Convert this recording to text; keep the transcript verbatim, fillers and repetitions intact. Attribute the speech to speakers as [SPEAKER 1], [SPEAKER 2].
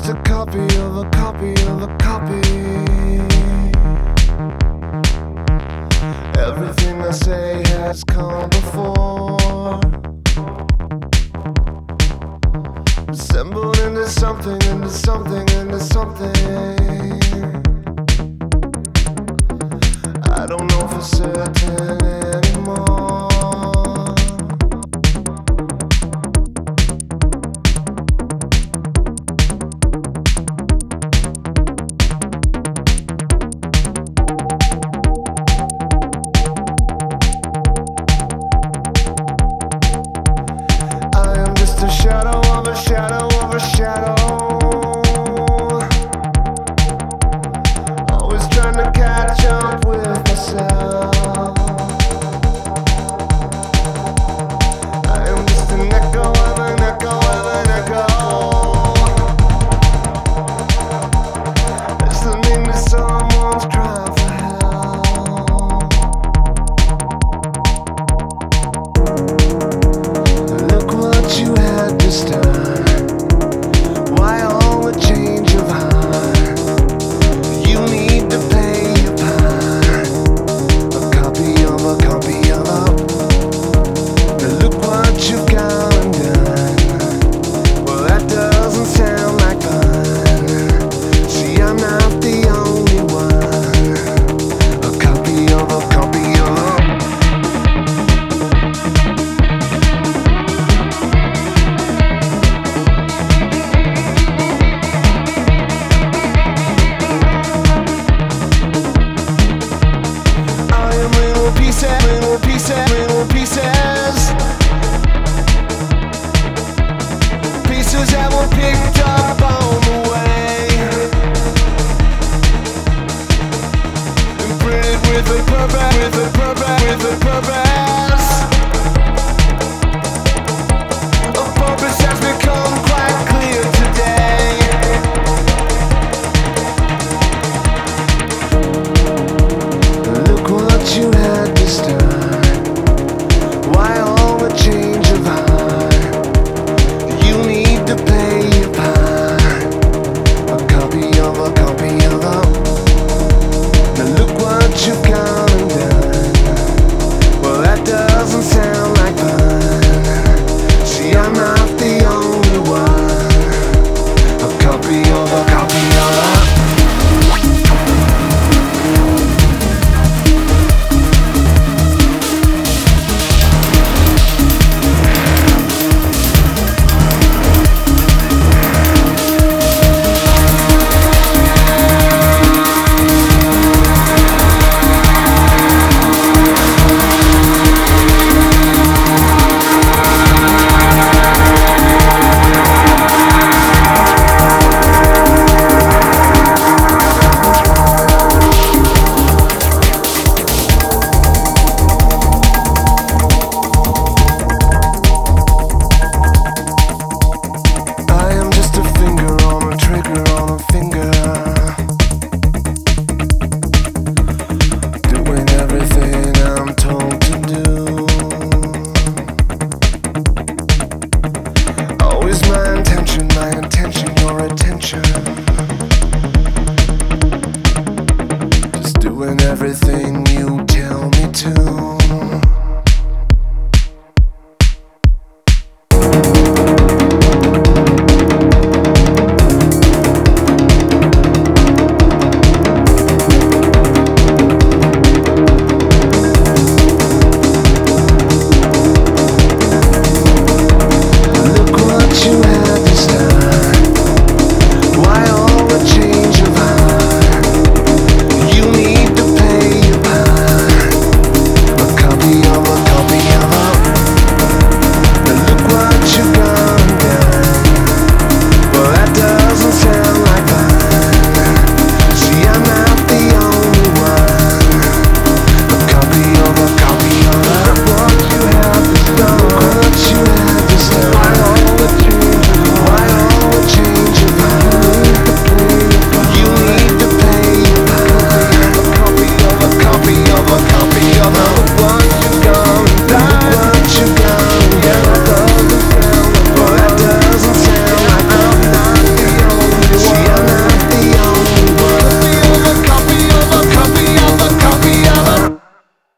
[SPEAKER 1] just a copy of a copy of a copy. Everything I say has come before, assembled into something, into something, into something. I don't know for certain anymore. A shadow of a shadow of a shadow, always trying to catch up with myself. I am just an echo of an echo of an echo, listening to someone's cry for help. Look what you had to start. Why all the change of heart? You need to play your part. A copy of a copy of a. Now look what you've gone and done. Well, that doesn't sound like fun. See, I'm not the only one. A copy of a copy of a. Pieces, little pieces, little pieces, pieces that were picked up on the way, imprinted with a purpose, with a purpose, with a purpose.